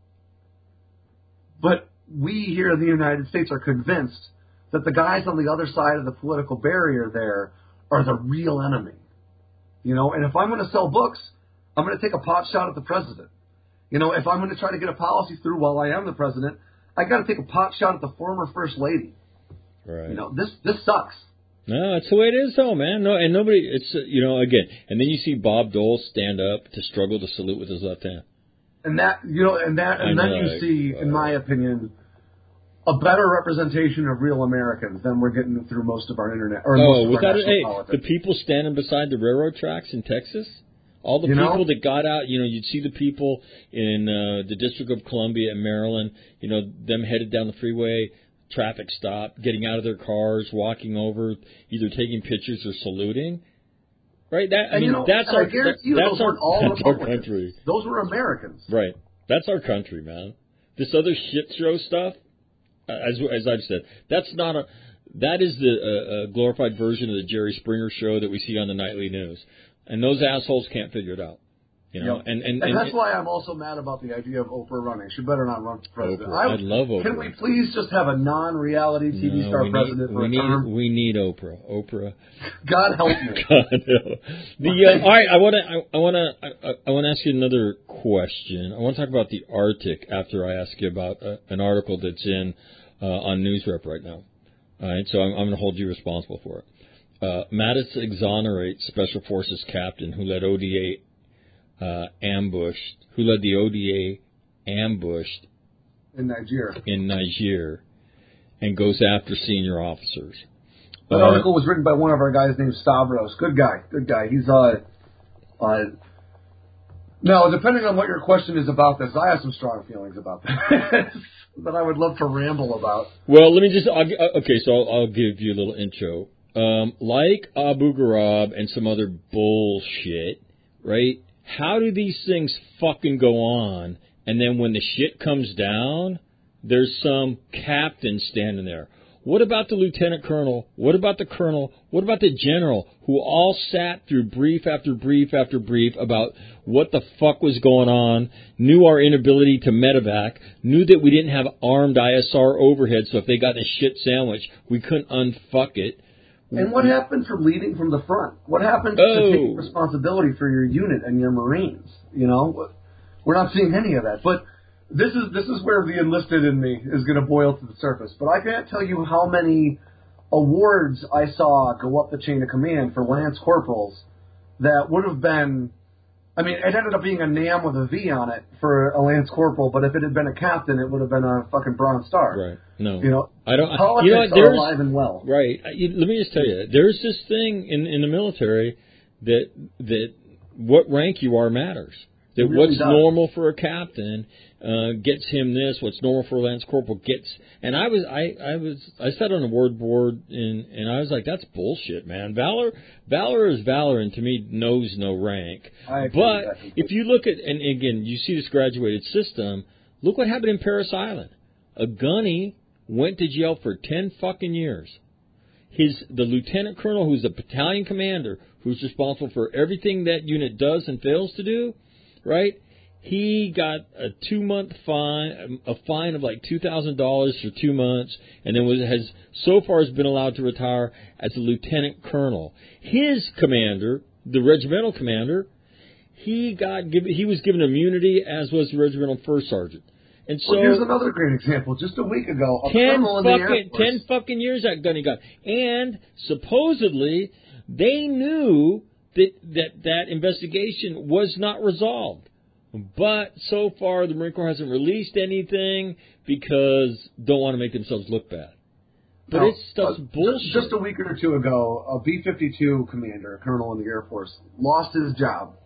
But we here in the United States are convinced that the guys on the other side of the political barrier there are the real enemy. You know, and if I'm going to sell books, I'm going to take a pot shot at the president. You know, if I'm going to try to get a policy through while I am the president, I got to take a pot shot at the former first lady. Right. You know, this this sucks. No, that's the way it is, though, man. No, and nobody. It's uh, you know, again, and then you see Bob Dole stand up to struggle to salute with his left hand. And that, you know, and that, and I then know, you see, uh, in my opinion, a better representation of real Americans than we're getting through most of our internet or most Oh, of without our it, national hey, politics. the people standing beside the railroad tracks in Texas, all the You people know? that got out, you know, you'd see the people in uh, the District of Columbia and Maryland, you know, them headed down the freeway, traffic stop, getting out of their cars, walking over, either taking pictures or saluting. Right? That I and mean, you know, that's and our I guarantee that, you, that's those our weren't all that's our Republicans. country. Those were Americans. Right. That's our country, man. This other shit show stuff, as as I've said, that's not a. That is the uh, uh, glorified version of the Jerry Springer show that we see on the nightly news, and those assholes can't figure it out. You know, Yep. and, and, and and that's why I'm also mad about the idea of Oprah running. She better not run for president. Oprah. I love Oprah. Can we please just have a non-reality T V no, star we president need, for we a need term? we need Oprah. Oprah. God help me. God, no. The uh, all right, I want to I, I want to I, I want to ask you another question. I want to talk about the Arctic after I ask you about uh, an article that's in uh, on NewsRep right now. All right, so I'm, I'm going to hold you responsible for it. Uh, Mattis exonerates Special Forces captain who led O D A uh, ambushed, who led the O D A ambushed In Nigeria. in Niger, and goes after senior officers. That Uh, article was written by one of our guys named Stavros. Good guy. Good guy. He's uh, uh. Now, depending on what your question is about this, I have some strong feelings about this that I would love to ramble about. Well, let me just, I'll, okay, so I'll, I'll give you a little intro. Um, like Abu Ghraib and some other bullshit, right? How do these things fucking go on, and then when the shit comes down, there's some captain standing there? What about the lieutenant colonel? What about the colonel? What about the general who all sat through brief after brief after brief about what the fuck was going on, knew our inability to medevac, knew that we didn't have armed I S R overhead, so if they got in a shit sandwich, we couldn't unfuck it. And what happened from leading from the front? What happened Oh. to taking responsibility for your unit and your Marines? You know, we're not seeing any of that. But this is this is where the enlisted in me is going to boil to the surface. But I can't tell you how many awards I saw go up the chain of command for Lance Corporals that would have been, I mean, it ended up being a NAM with a V on it for a Lance Corporal, but if it had been a captain, it would have been a fucking Bronze Star. Right. No. You know, I don't. politics You know what, are there's, alive and well. Right. You, let me just tell you, there's this thing in in the military that that what rank you are matters. That It really what's does. normal for a captain uh, gets him this. What's normal for a lance corporal gets. And I was I I was I sat on a word board and and I was like, that's bullshit, man. Valor valor is valor, and to me knows no rank. I agree with But that completely. if you look at, and again, you see this graduated system. Look what happened in Parris Island. A gunny went to jail for ten fucking years. His the lieutenant colonel, who's the battalion commander, who's responsible for everything that unit does and fails to do, right? He got a two month fine, a fine of like two thousand dollars for two months, and then was has so far has been allowed to retire as a lieutenant colonel. His commander, the regimental commander, he got given he was given immunity, as was the regimental first sergeant. And so Well, here's another great example. Just a week ago, a ten colonel in the Air fucking Force. ten fucking years that gunny got, and supposedly they knew that that that investigation was not resolved. But so far, the Marine Corps hasn't released anything because don't want to make themselves look bad. But No, it's stuff's uh, bullshit. Just a week or two ago, a B fifty-two commander, a colonel in the Air Force, lost his job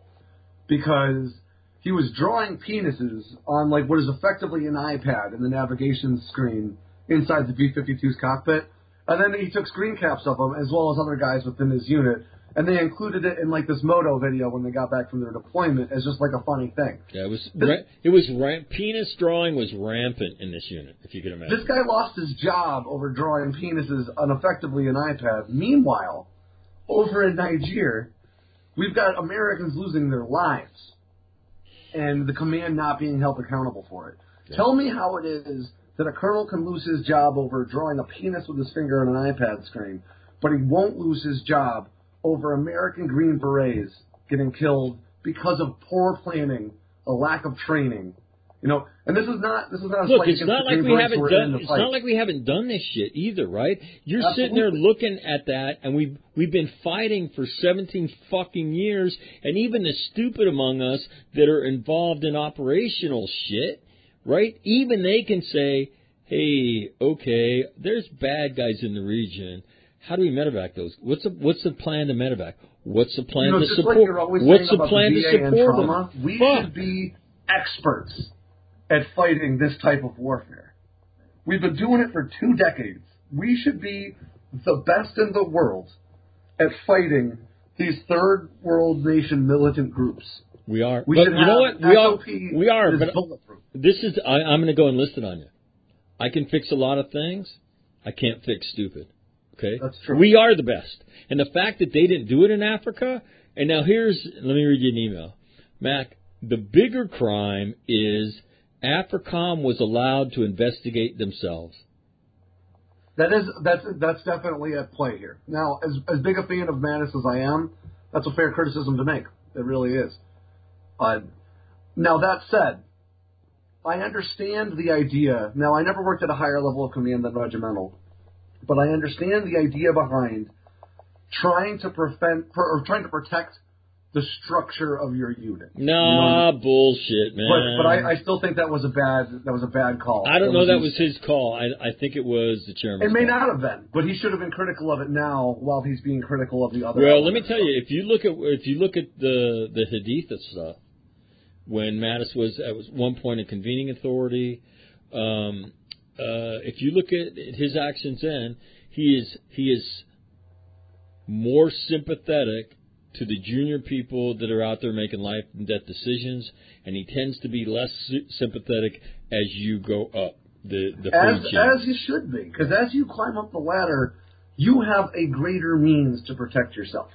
because he was drawing penises on like what is effectively an iPad in the navigation screen inside the B fifty-two's cockpit. And then he took screen caps of them, as well as other guys within his unit, and they included it in like this moto video when they got back from their deployment as just like a funny thing. Yeah, it was ra- it was ram- penis drawing was rampant in this unit, if you can imagine. This guy lost his job over drawing penises on effectively an iPad. Meanwhile, over in Niger, we've got Americans losing their lives and the command not being held accountable for it. Yeah. Tell me how it is that a colonel can lose his job over drawing a penis with his finger on an iPad screen, but he won't lose his job over American Green Berets getting killed because of poor planning, a lack of training. You know, and this is not this is not a Look, fight it's against not the like Green we Berets haven't who are in done. the It's fight. not like we haven't done this shit either, right? You're Absolutely. sitting there looking at that, and we've we've been fighting for seventeen fucking years, and even the stupid among us that are involved in operational shit, right? Even they can say, "Hey, okay, there's bad guys in the region. How do we medevac those? What's the what's the plan to medevac? What's the plan you know, to just support? like you're always What's saying the about plan the to V A and support trauma, them? we Fuck. should be experts at fighting this type of warfare. We've been doing it for two decades. We should be the best in the world at fighting these third world nation militant groups. We are. We but should you have know what? We S are. O P We are. is But bulletproof. this is. I, I'm going to go enlisted on you. I can fix a lot of things. I can't fix stupid. Okay? That's true. We are the best. And the fact that they didn't do it in Africa, and now here's, let me read you an email. Mac, the bigger crime is AFRICOM was allowed to investigate themselves. That is, that's that's definitely at play here. Now, as as big a fan of Mattis as I am, that's a fair criticism to make. It really is. Uh, now, that said, I understand the idea. Now, I never worked at a higher level of command than regimental, but I understand the idea behind trying to prevent or trying to protect the structure of your unit. Nah, you know? bullshit, man. But, but I, I still think that was a bad that was a bad call. I don't that know. was that his, was his call. I, I think it was the chairman's It may call. not have been, but he should have been critical of it now, while he's being critical of the other. Well, let me elements. tell you, if you look at if you look at the the Haditha stuff, when Mattis was at one point a convening authority, um, uh, if you look at his actions then, he is he is more sympathetic to the junior people that are out there making life and death decisions, and he tends to be less sympathetic as you go up the the as food chain. as you should be, because as you climb up the ladder, you have a greater means to protect yourself.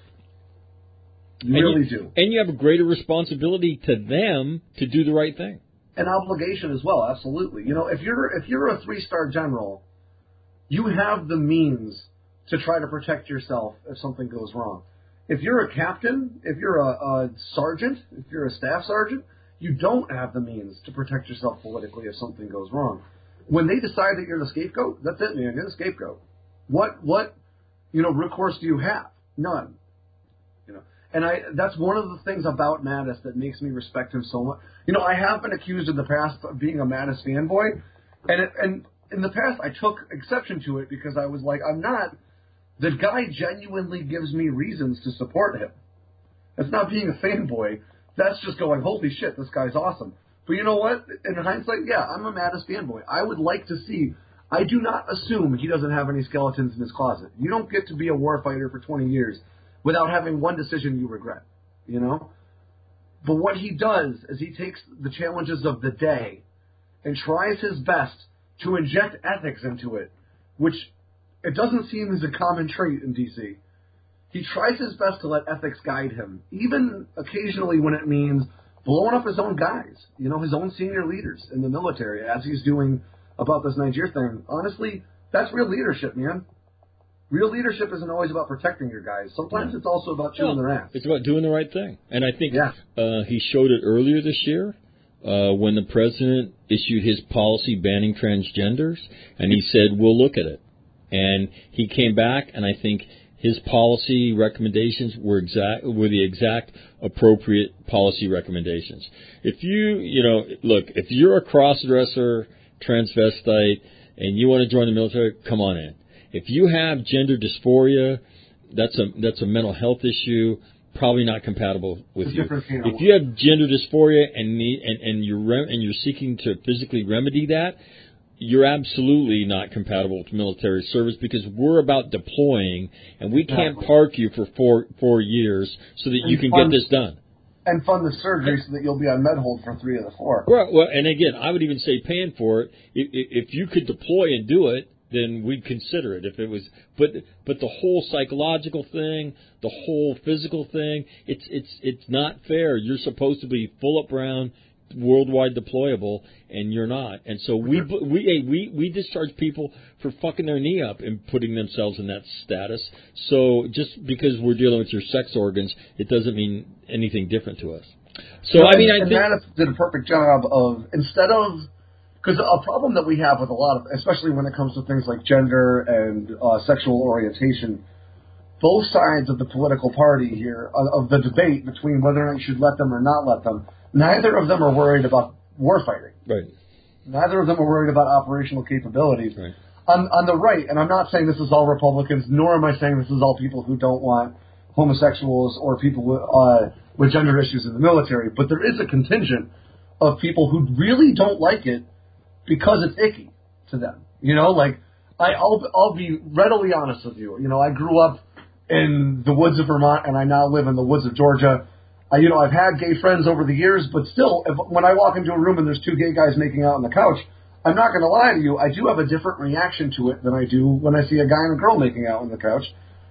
You and really you, do, and you have a greater responsibility to them to do the right thing. an obligation as well. Absolutely, you know, if you're if you're a three star general, you have the means to try to protect yourself if something goes wrong. If you're a captain, if you're a, a sergeant, if you're a staff sergeant, you don't have the means to protect yourself politically if something goes wrong. When they decide that you're the scapegoat, that's it, man. You're the scapegoat. What, what, you know, recourse do you have? None. You know, and I, that's one of the things about Mattis that makes me respect him so much. You know, I have been accused in the past of being a Mattis fanboy, and it, and in the past I took exception to it because I was like, I'm not. The guy genuinely gives me reasons to support him. That's not being a fanboy. That's just going, holy shit, this guy's awesome. But you know what? In hindsight, yeah, I'm a Mattis fanboy. I would like to see. I do not assume he doesn't have any skeletons in his closet. You don't get to be a warfighter for twenty years without having one decision you regret, you know? But what he does is he takes the challenges of the day and tries his best to inject ethics into it, which it doesn't seem as a common trait in D C. He tries his best to let ethics guide him, even occasionally when it means blowing up his own guys, you know, his own senior leaders in the military, as he's doing about this Niger thing. Honestly, that's real leadership, man. Real leadership isn't always about protecting your guys. Sometimes Yeah. it's also about chewing No, their ass. It's about doing the right thing. And I think Yeah. uh, he showed it earlier this year uh, when the president issued his policy banning transgenders, and he said, we'll look at it. And he came back, and I think his policy recommendations were exact were the exact appropriate policy recommendations. If you, you know, look, if you're a cross-dresser, transvestite, and you want to join the military, come on in. If you have gender dysphoria, that's a that's a mental health issue, probably not compatible with It's a you. different kind of If you have gender dysphoria and need and, and you're re- and you're seeking to physically remedy that, you're absolutely not compatible with military service because we're about deploying, and we can't Exactly. park you for four four years so that you And can fund- get this done. And fund the surgery so that you'll be on med hold for three of the four. Well, well, and again, I would even say paying for it. If, if you could deploy and do it, then we'd consider it. If it was, but but the whole psychological thing, the whole physical thing, it's it's it's not fair. You're supposed to be full up brown, worldwide deployable, and you're not. And so we we hey, we we discharge people for fucking their knee up and putting themselves in that status. So just because we're dealing with your sex organs, it doesn't mean anything different to us. So no, I mean, I and think Raddatz did a perfect job of, instead of, because a problem that we have with a lot of, especially when it comes to things like gender and uh, sexual orientation, both sides of the political party here, of the debate between whether or not you should let them or not let them, neither of them are worried about warfighting. Right. Neither of them are worried about operational capabilities. Right. On, on the right, and I'm not saying this is all Republicans, nor am I saying this is all people who don't want homosexuals or people with, uh, with gender issues in the military, but there is a contingent of people who really don't like it because it's icky to them. You know, like, I, I'll, I'll be readily honest with you. You know, I grew up in the woods of Vermont, and I now live in the woods of Georgia. I, you know, I've had gay friends over the years, but still, if, when I walk into a room and there's two gay guys making out on the couch, I'm not going to lie to you, I do have a different reaction to it than I do when I see a guy and a girl making out on the couch.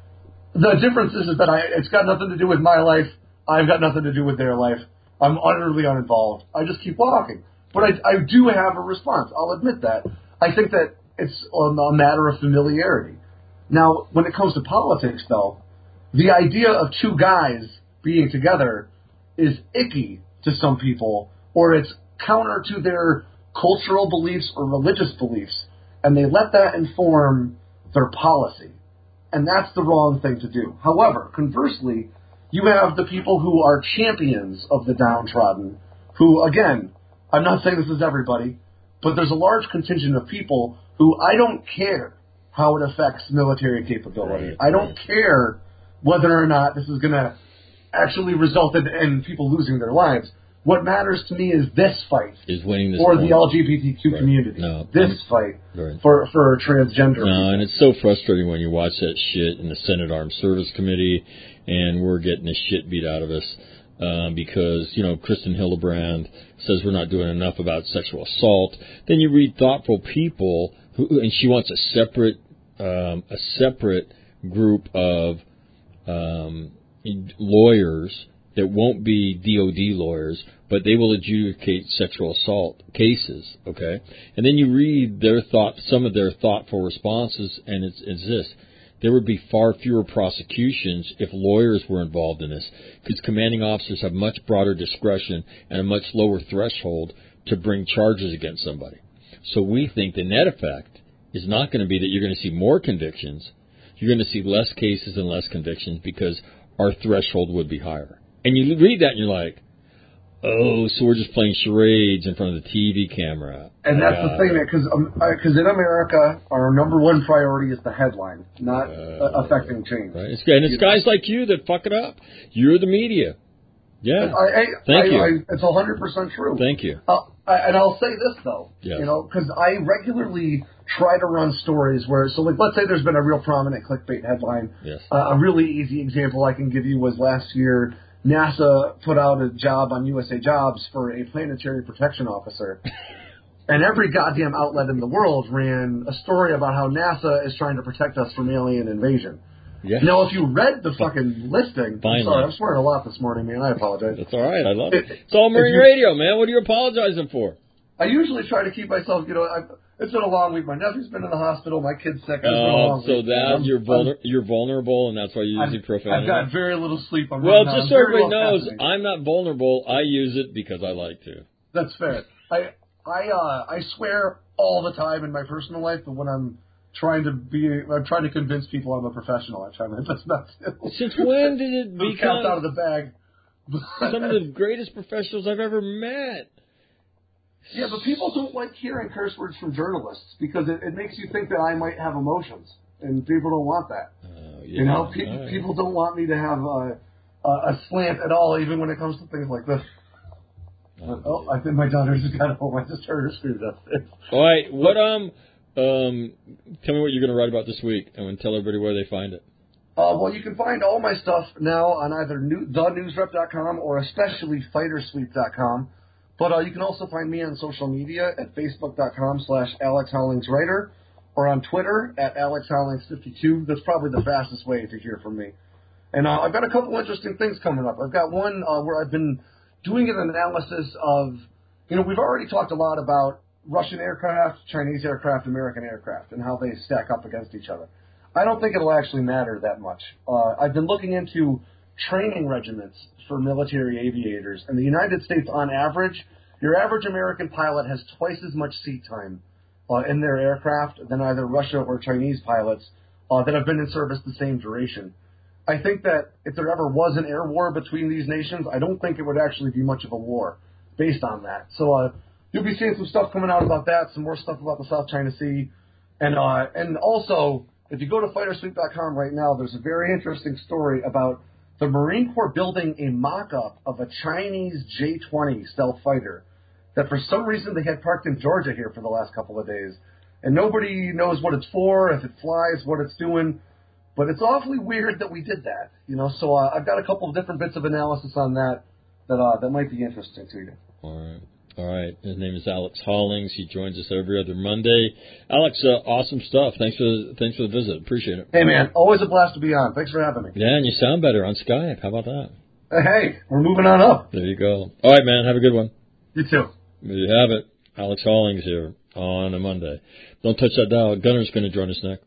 The difference is, is that I, it's got nothing to do with my life. I've got nothing to do with their life. I'm utterly uninvolved. I just keep walking. But I, I do have a response. I'll admit that. I think that it's a matter of familiarity. Now, when it comes to politics, though, the idea of two guys being together is icky to some people, or it's counter to their cultural beliefs or religious beliefs, and they let that inform their policy. And that's the wrong thing to do. However, conversely, you have the people who are champions of the downtrodden, who, again, I'm not saying this is everybody, but there's a large contingent of people who I don't care how it affects military capability. Right, I don't right. care whether or not this is going to actually result in, in people losing their lives. What matters to me is this fight is winning this for point. the L G B T Q Right. community. No, this I'm- fight right. for for transgender No, people. and it's so frustrating when you watch that shit in the Senate Armed Service Committee, and we're getting the shit beat out of us um, because, you know, Kristen Hildebrand says we're not doing enough about sexual assault. Then you read thoughtful people, who, and she wants a separate um, a separate group of um, lawyers that won't be D O D lawyers, but they will adjudicate sexual assault cases, okay? And then you read their thought, some of their thoughtful responses, and it's, it's this. There would be far fewer prosecutions if lawyers were involved in this, because commanding officers have much broader discretion and a much lower threshold to bring charges against somebody. So we think the net effect is not going to be that you're going to see more convictions. You're going to see less cases and less convictions because our threshold would be higher. And you read that and you're like, oh, so we're just playing charades in front of the T V camera. And that's the thing, because um, because in America, our number one priority is the headline, not uh, affecting change. Right. It's, and it's guys like you that fuck it up. You're the media. Yeah. I, I, Thank I, you. I, it's one hundred percent true. Thank you. Uh, I, and I'll say this, though, Yes. you know, because I regularly try to run stories where, so like, let's say there's been a real prominent clickbait headline. Yes. Uh, a really easy example I can give you was last year, NASA put out a job on U S A Jobs for a planetary protection officer. And every goddamn outlet in the world ran a story about how NASA is trying to protect us from alien invasion. Yes. Now, if you read the fucking listing, Finally. I'm sorry, I'm swearing a lot this morning, man. I apologize. That's all right. I love it. It- It's all Marine if you- Radio, man. What are you apologizing for? I usually try to keep myself, you know, I, it's been a long week. My nephew's been in the hospital. My kid's sick. It's been a long Uh, so week. that I'm- you're I'm- vulner- you're vulnerable, and that's why you're using I've, profanity. I've got very little sleep. I'm well, running out. just I'm so very everybody well knows, caffeinated. I'm not vulnerable. I use it because I like to. That's fair. I I uh, I swear all the time in my personal life, but when I'm trying to be, I'm trying to convince people I'm a professional. I try my best not to. Since when did it The cat's out of become the bag. some of the greatest professionals I've ever met? Yeah, but people don't like hearing curse words from journalists because it, it makes you think that I might have emotions, and people don't want that. Oh, yeah. You know, pe- All right. people don't want me to have a, a, a slant at all, even when it comes to things like this. Oh, Oh, I think my daughter just got home. I just heard her scream upstairs. All right. What um um tell me what you're going to write about this week, and tell everybody where they find it. Uh, well, you can find all my stuff now on either new, the news rep dot com or especially fighter sweep dot com. But uh, you can also find me on social media at facebook dot com slash Alex Hollings Writer or on Twitter at Alex Hollings fifty-two. That's probably the fastest way to hear from me. And uh, I've got a couple interesting things coming up. I've got one uh, where I've been doing an analysis of you know, we've already talked a lot about Russian aircraft, Chinese aircraft, American aircraft, and how they stack up against each other. I don't think it'll actually matter that much. Uh, I've been looking into training regiments for military aviators. In the United States, on average, your average American pilot has twice as much seat time uh, in their aircraft than either Russia or Chinese pilots uh, that have been in service the same duration. I think that if there ever was an air war between these nations, I don't think it would actually be much of a war based on that. So uh, you'll be seeing some stuff coming out about that, some more stuff about the South China Sea. And uh, and also, if you go to fighter sweep dot com right now, there's a very interesting story about the Marine Corps building a mock-up of a Chinese J twenty stealth fighter that for some reason they had parked in Georgia here for the last couple of days. And nobody knows what it's for, if it flies, what it's doing. But it's awfully weird that we did that, you know. So uh, I've got a couple of different bits of analysis on that that uh, that might be interesting to you. All right. All right. His name is Alex Hollings. He joins us every other Monday. Alex, uh, awesome stuff. Thanks for the, thanks for the visit. Appreciate it. Hey, man, always a blast to be on. Thanks for having me. Yeah, and you sound better on Skype. How about that? Hey, we're moving on up. There you go. All right, man. Have a good one. You too. There you have it. Alex Hollings here on a Monday. Don't touch that dial. Gunner's going to join us next.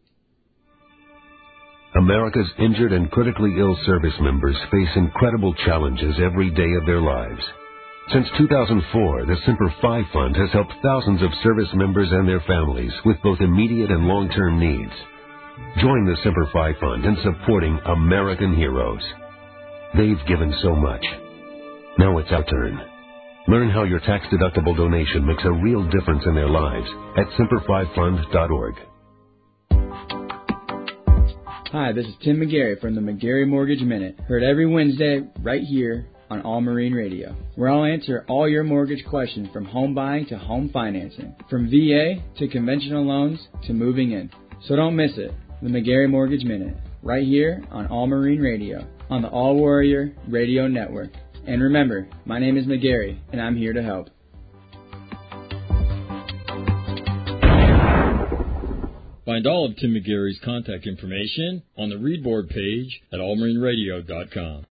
America's injured and critically ill service members face incredible challenges every day of their lives. Since two thousand four, the Semper Fi Fund has helped thousands of service members and their families with both immediate and long-term needs. Join the Semper Fi Fund in supporting American heroes. They've given so much. Now it's our turn. Learn how your tax-deductible donation makes a real difference in their lives at semper fi fund dot org. Hi, this is Tim McGarry from the McGarry Mortgage Minute, heard every Wednesday right here on All Marine Radio, where I'll answer all your mortgage questions from home buying to home financing, from V A to conventional loans to moving in. So don't miss it, the McGarry Mortgage Minute, right here on All Marine Radio, on the All Warrior Radio Network. And remember, my name is McGarry, and I'm here to help. Find all of Tim McGarry's contact information on the Readboard page at all marine radio dot com.